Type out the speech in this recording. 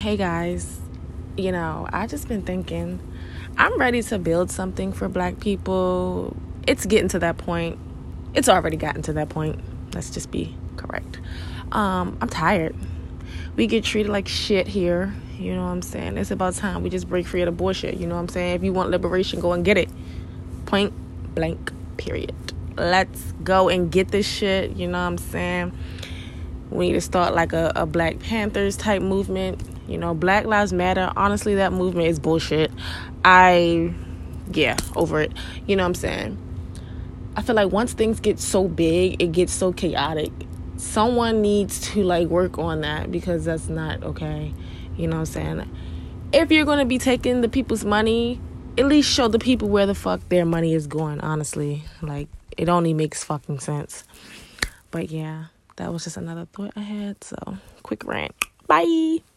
Hey guys, I just been thinking, I'm ready to build something for black people. It's getting to that point. It's already gotten to that point. Let's just be correct. I'm tired. We get treated like shit here. You know what I'm saying? It's about time we just break free of the bullshit. You know what I'm saying? If you want liberation, go and get it. Point blank, period. Let's go and get this shit. You know what I'm saying? We need to start like a Black Panthers type movement. Black Lives Matter. Honestly, that movement is bullshit. Over it. You know what I'm saying? I feel like once things get so big, it gets so chaotic. Someone needs to work on that, because that's not okay. You know what I'm saying? If you're going to be taking the people's money, at least show the people where the fuck their money is going, honestly. It only makes fucking sense. But yeah, that was just another thought I had. So, quick rant. Bye.